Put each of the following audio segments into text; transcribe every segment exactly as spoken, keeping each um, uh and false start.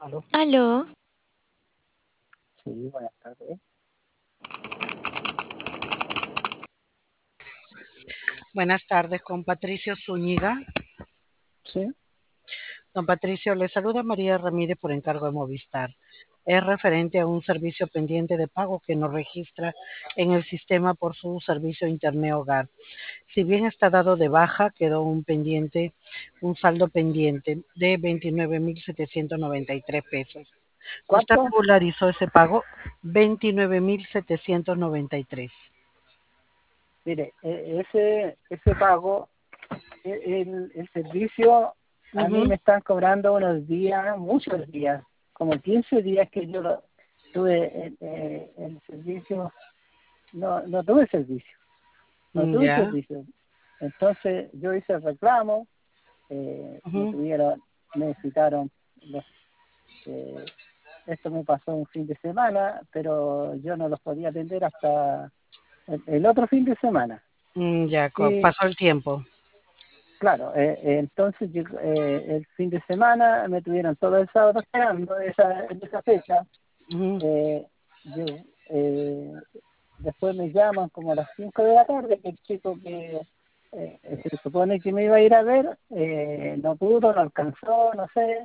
Aló. Aló, Sí, buenas tardes. Buenas tardes, con Patricio Zúñiga. Sí, Don Patricio, le saluda María Ramírez por encargo de Movistar. Es referente a un servicio pendiente de pago que nos registra en el sistema por su servicio Internet Hogar. Si bien está dado de baja, quedó un pendiente, un saldo pendiente de veintinueve mil setecientos noventa y tres pesos. ¿Usted ¿cuánto? regularizó ese pago? veintinueve mil setecientos noventa y tres. Mire, e- ese ese pago, e- el, el servicio, a mí Ujú. me están cobrando unos días, muchos días, como quince días que yo lo- tuve el, eh, el servicio, no no tuve servicio, no Mm, tuve Ya. servicio. Entonces yo hice el reclamo, eh, me Ujú. tuvieron, me citaron, los, eh, esto me pasó un fin de semana, pero yo no los podía atender hasta el, el otro fin de semana. Mm, Ya, co- Y pasó el tiempo. claro, eh, eh, entonces yo, eh, el fin de semana me tuvieron todo el sábado esperando esa, en esa fecha. Ujú. Eh, yo, eh, Después me llaman como a las cinco de la tarde que el chico que eh, se supone que me iba a ir a ver, eh, no pudo, no alcanzó, no sé,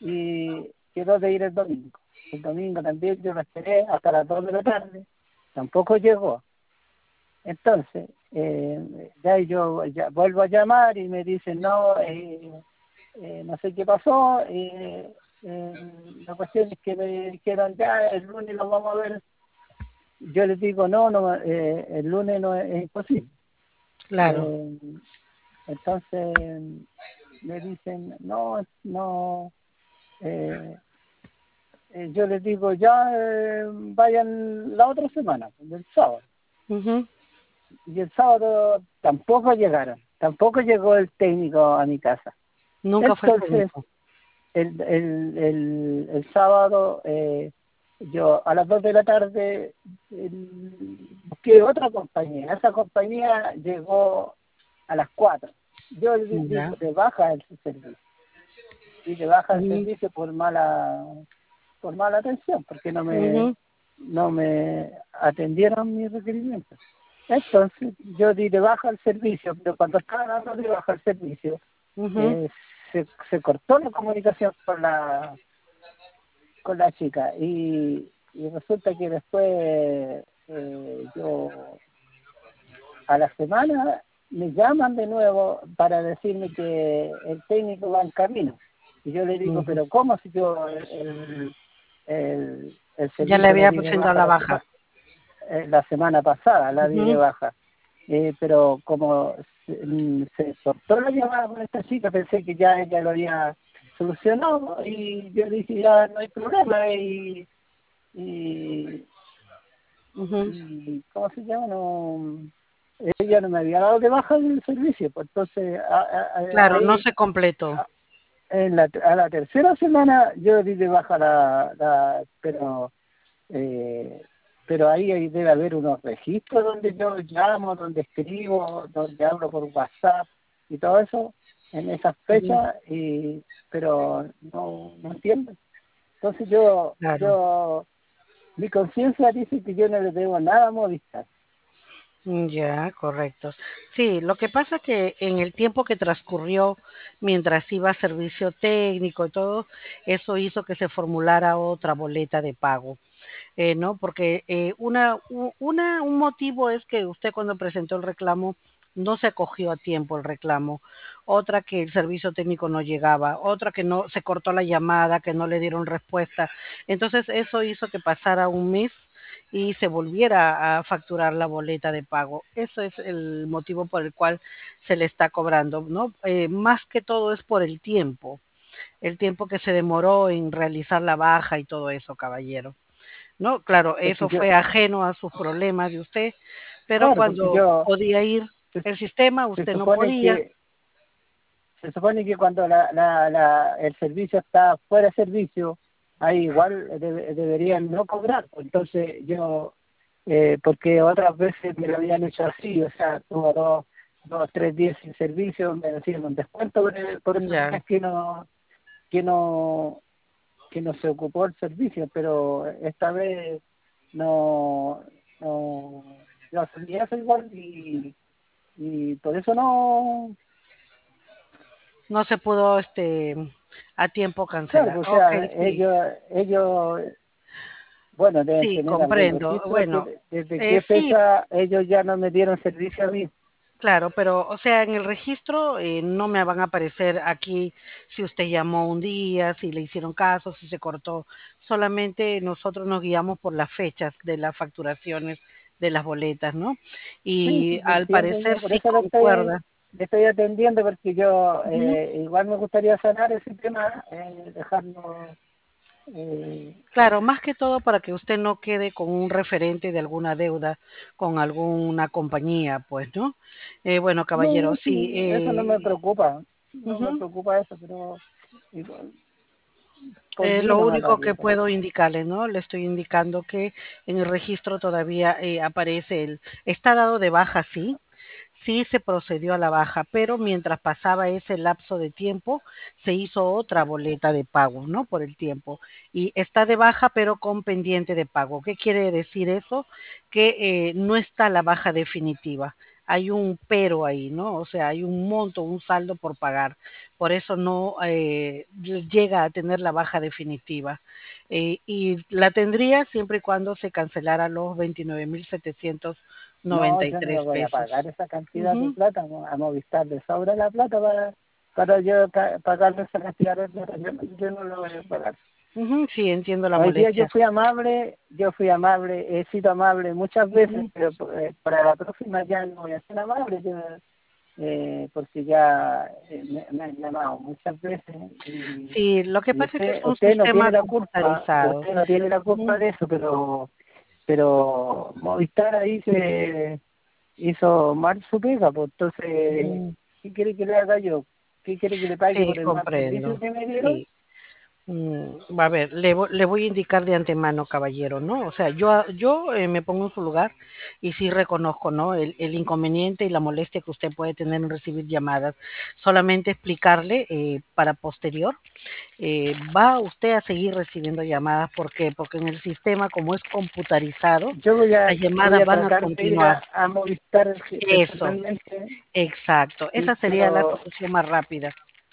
y quedó de ir el domingo. El domingo también yo lo esperé hasta las dos de la tarde, tampoco llegó. Entonces, eh, ya yo ya vuelvo a llamar y me dicen, no, eh, eh, no sé qué pasó, eh, eh, la cuestión es que me dijeron, ya, el lunes lo vamos a ver. Yo les digo, no, no, eh, el lunes no es, es imposible. Claro. Eh, entonces, me dicen, no, no, eh, eh, yo les digo, ya, eh, vayan la otra semana, el sábado. Ujú. Y el sábado tampoco llegaron, tampoco llegó el técnico a mi casa. Nunca fue el Entonces, técnico. el, el, el, el sábado, eh, yo a las dos de la tarde el, busqué otra compañía. Esa compañía llegó a las cuatro. Yo di di Ya. de baja el servicio. Y de baja el Ujú. servicio por mala por mala atención, porque no me Ujú. no me atendieron mis requerimientos. Entonces yo di de baja el servicio, pero cuando estaba dando de baja el servicio, Ujú. eh, se, se cortó la comunicación con la con la chica y, y resulta que después eh, yo a la semana me llaman de nuevo para decirme que el técnico va en camino y yo le digo, Ujú. pero ¿cómo si yo el, el, el Ya le servicio lo había di de presentado baja la la baja. semana eh, la semana pasada, la di de Ujú. baja? Eh, pero como se, mm, se cortó la llamada con esta chica, pensé que ya ella lo había solucionado y yo dije, ya no hay problema y, y, Ujú. y ¿cómo se llama? No, ella no me había dado de baja el servicio, pues entonces a- a- a- Claro, no ahí se completó. a, en la, a la tercera semana yo di de baja la, la pero eh, pero ahí, ahí debe haber unos registros donde yo llamo, donde escribo, donde hablo por WhatsApp y todo eso en esas Ujú. fechas, y pero no, no entiendo. Entonces yo, Claro. yo, mi conciencia dice que yo no le debo nada a Movistar. Mm, Ya, correcto. Sí, lo que pasa que en el tiempo que transcurrió mientras iba a servicio técnico y todo, eso hizo que se formulara otra boleta de pago. Eh, ¿no? Porque eh, una, u- una, un motivo es que usted cuando presentó el reclamo no se acogió a tiempo el reclamo, otra que el servicio técnico no llegaba, otra que no se cortó la llamada, que no le dieron respuesta. Entonces eso hizo que pasara un mes y se volviera a facturar la boleta de pago. Eso es el motivo por el cual se le está cobrando, ¿no? Eh, más que todo es por el tiempo, el tiempo que se demoró en realizar la baja y todo eso, caballero. No, claro, Porque eso yo, fue ajeno a sus problemas de usted, pero claro, porque cuando yo, podía ir se, el sistema, se usted no supone podía. que, se supone que cuando la, la, la, el servicio está fuera de servicio, ahí igual debe- deberían no cobrar. Entonces yo, eh, porque otras veces me lo habían hecho así, o sea, tuvo dos, dos, tres días sin servicio, me decían un descuento por, el- por esos Ya, días que no, que no, que no se ocupó el servicio, pero esta vez no, no, yo sabía eso igual y, y por eso no, No se pudo este a tiempo claro, cancelar. pues, o Ok, sea, sí, ellos, ellos, bueno, deben sí, tener algún comprendo. registro Bueno, que desde eh, qué sí, fecha ellos ya no me dieron servicio a mí. claro, pero, o sea, en el registro eh, no me van a aparecer aquí si usted llamó un día, si le hicieron caso, si se cortó. Solamente nosotros nos guiamos por las fechas de las facturaciones de las boletas, ¿no? Sí, Y sí, te al entiendo parecer yo, por sí eso le estoy, concuerda. le estoy atendiendo, porque yo Ujú. eh, igual me gustaría sanar ese tema, eh, dejarlo, eh, Claro, más que todo para que usted no quede con un referente de alguna deuda con alguna compañía, pues, ¿no? Eh, bueno, caballero, no, sí, sí, eso no me eh, preocupa, no me ujú. preocupa eso, pero igual, por Eh, mí lo nomás la único que digo. puedo indicarle, ¿no? Le estoy indicando que en el registro todavía eh, aparece el, está dado de baja, sí, sí se procedió a la baja, pero mientras pasaba ese lapso de tiempo, se hizo otra boleta de pago, ¿no? Por el tiempo. Y está de baja, pero con pendiente de pago. ¿Qué quiere decir eso? Que eh, no está la baja definitiva. Hay un pero ahí, ¿no? O sea, hay un monto, un saldo por pagar. Por eso no eh, llega a tener la baja definitiva. Eh, y la tendría siempre y cuando se cancelara los veintinueve mil setecientos No, noventa y yo no le tres voy a pagar pesos. esa cantidad de Ujú. plata, ¿no? A Movistar de sobra la plata para, para yo ca- pagarle esa cantidad de plata, yo, no- yo no lo voy a pagar. Ujú, sí, entiendo la Hoy día yo molestia. fui amable, yo fui amable, he sido amable muchas veces, Ujú. pero eh, para la próxima ya no voy a ser amable, yo, eh, porque ya eh, me, me han llamado muchas veces y, Sí, lo que y pasa es que es usted un usted no sistema tiene la culpa, computarizado. usted no tiene la culpa Ujú, de eso, pero pero Movistar ahí se hizo mal su pega, pues entonces, ujú. ¿qué quiere que le haga yo? ¿Qué quiere que le pague Sí, por el mal servicio comprendo. que me dieron? Sí. Mm, a ver, le, vo- le voy a indicar de antemano, caballero, ¿no? O sea, yo, yo eh, me pongo en su lugar y sí reconozco, ¿no? El, el inconveniente y la molestia que usted puede tener en recibir llamadas. Solamente explicarle eh, para posterior, eh, va usted a seguir recibiendo llamadas. ¿Por qué? Porque en el sistema, como es computarizado, Yo voy a las voy llamadas a van a tratar de ir continuar. a, a Movistar Eso, personalmente, exacto. sí, Esa sería la pero solución más rápida.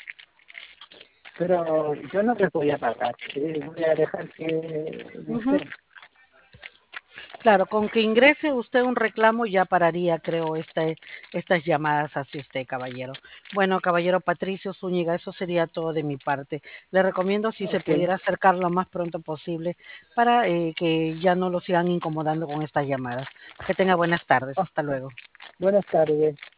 pero yo no les voy a pagar, eh, voy a dejar que, no Ujú. sé, Claro, con que ingrese usted un reclamo ya pararía, creo, este, estas llamadas hacia usted, caballero. Bueno, caballero Patricio Zúñiga, eso sería todo de mi parte. Le recomiendo si se ok, pudiera acercar lo más pronto posible para eh, que ya no lo sigan incomodando con estas llamadas. Que tenga buenas tardes. oh, Hasta luego. buenas tardes.